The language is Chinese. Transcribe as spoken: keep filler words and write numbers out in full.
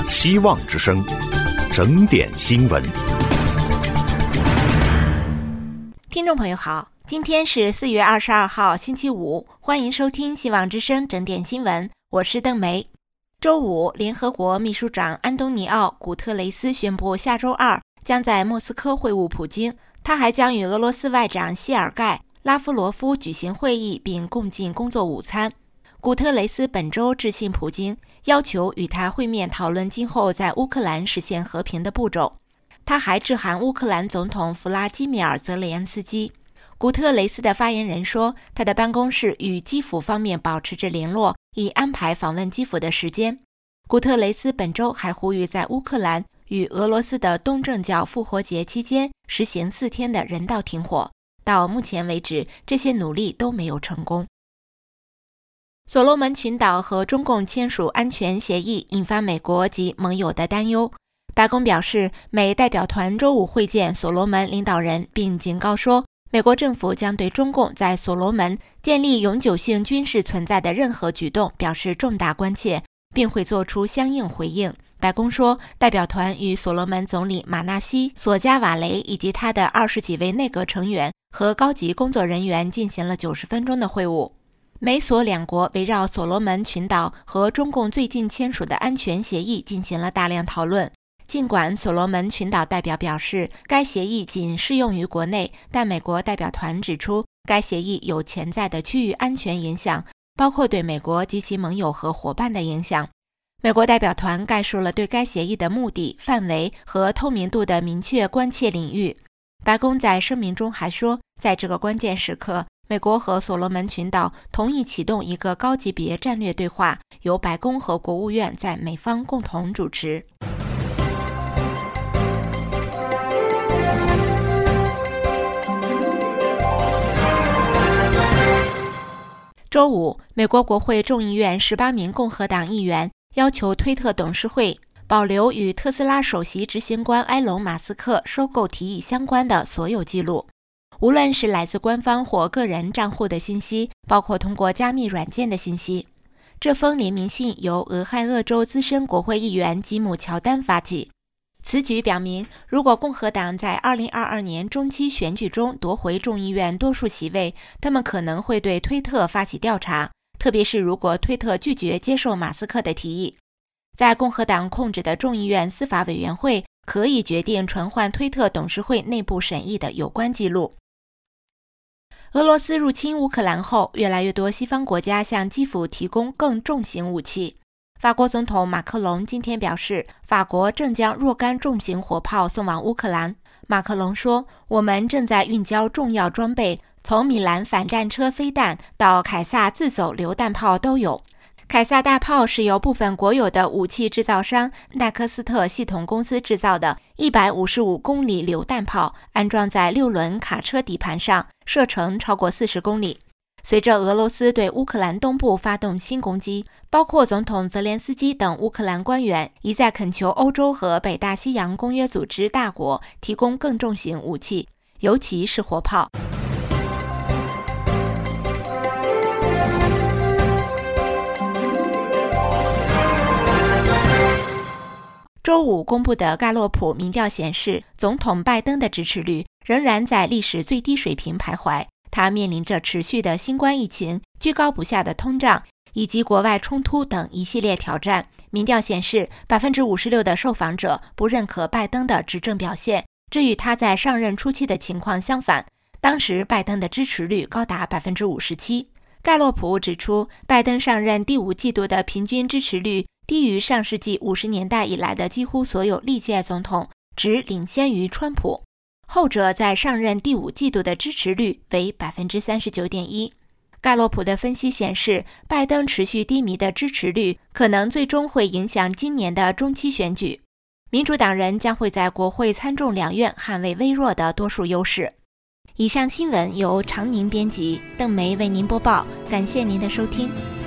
希望之声，整点新闻。 听众朋友好，今天是四月二十二号星期五，欢迎收听希望之声整点新闻，我是邓梅。周五，联合国秘书长安东尼奥·古特雷斯宣布，下周二将在莫斯科会晤普京。他还将与俄罗斯外长谢尔盖·拉夫罗夫举行会议，并共进工作午餐。古特雷斯本周致信普京，要求与他会面讨论今后在乌克兰实现和平的步骤。他还致函乌克兰总统弗拉基米尔·泽连恩斯基。古特雷斯的发言人说，他的办公室与基辅方面保持着联络，以安排访问基辅的时间。古特雷斯本周还呼吁在乌克兰与俄罗斯的东正教复活节期间实行四天的人道停火。到目前为止，这些努力都没有成功。所罗门群岛和中共签署安全协议，引发美国及盟友的担忧。白宫表示，美代表团周五会见所罗门领导人，并警告说，美国政府将对中共在所罗门建立永久性军事存在的任何举动表示重大关切，并会做出相应回应。白宫说，代表团与所罗门总理马纳西·索加瓦雷以及他的二十几位内阁成员和高级工作人员进行了九十分钟的会晤。美所两国围绕所罗门群岛和中共最近签署的安全协议进行了大量讨论。尽管所罗门群岛代表表示该协议仅适用于国内，但美国代表团指出，该协议有潜在的区域安全影响，包括对美国及其盟友和伙伴的影响。美国代表团概述了对该协议的目的、范围和透明度的明确关切领域。白宫在声明中还说，在这个关键时刻，美国和所罗门群岛同意启动一个高级别战略对话，由白宫和国务院在美方共同主持。周五，美国国会众议院十八名共和党议员要求推特董事会保留与特斯拉首席执行官埃隆·马斯克收购提议相关的所有记录，无论是来自官方或个人账户的信息，包括通过加密软件的信息。这封联名信由俄亥俄州资深国会议员吉姆·乔丹发起。此举表明，如果共和党在二零二二年中期选举中夺回众议院多数席位，他们可能会对推特发起调查，特别是如果推特拒绝接受马斯克的提议。在共和党控制的众议院司法委员会可以决定传唤推特董事会内部审议的有关记录。俄罗斯入侵乌克兰后，越来越多西方国家向基辅提供更重型武器。法国总统马克龙今天表示，法国正将若干重型火炮送往乌克兰。马克龙说，我们正在运交重要装备，从米兰反战车飞弹到凯撒自走榴弹炮都有。凯撒大炮是由部分国有的武器制造商奈克斯特系统公司制造的一百五十五公里榴弹炮，安装在六轮卡车底盘上，射程超过四十公里。随着俄罗斯对乌克兰东部发动新攻击，包括总统泽连斯基等乌克兰官员一再恳求欧洲和北大西洋公约组织大国提供更重型武器，尤其是火炮。周五公布的盖洛普民调显示，总统拜登的支持率仍然在历史最低水平徘徊。他面临着持续的新冠疫情、居高不下的通胀以及国外冲突等一系列挑战。民调显示， 百分之五十六 的受访者不认可拜登的执政表现，这与他在上任初期的情况相反。当时拜登的支持率高达 百分之五十七。盖洛普指出，拜登上任第五季度的平均支持率低于上世纪五十年代以来的几乎所有历届总统，只领先于川普。后者在上任第五季度的支持率为 百分之三十九点一。 盖洛普的分析显示，拜登持续低迷的支持率可能最终会影响今年的中期选举。民主党人将会在国会参众两院捍卫微弱的多数优势。以上新闻由常宁编辑，邓梅为您播报，感谢您的收听。